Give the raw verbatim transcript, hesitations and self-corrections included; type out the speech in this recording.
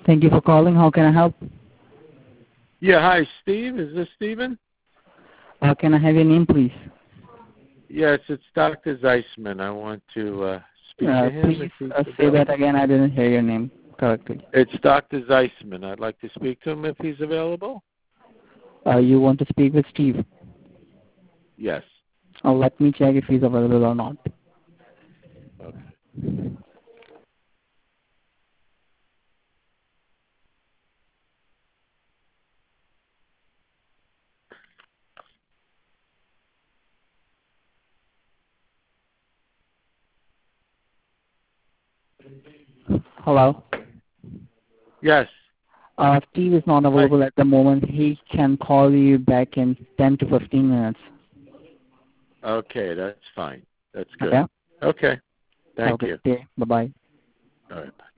Thank you for calling. How can I help? Yeah, hi, Steve. Is this Steven? Uh, can I have your name, please? Yes, it's Doctor Zeisman. I want to uh, speak Uh, to him please if he's uh, say that available. again. I didn't hear your name correctly. It's Doctor Zeisman. I'd like to speak to him if he's available. Uh, you want to speak with Steve? Yes. Uh, let me check if he's available or not. Okay. Hello? Yes. Uh, Steve is not Hi. available at the moment. He can call you back in ten to fifteen minutes. Okay, that's fine. That's good. Okay? Okay. Have a Thank good you. day. Bye-bye. All right. Bye.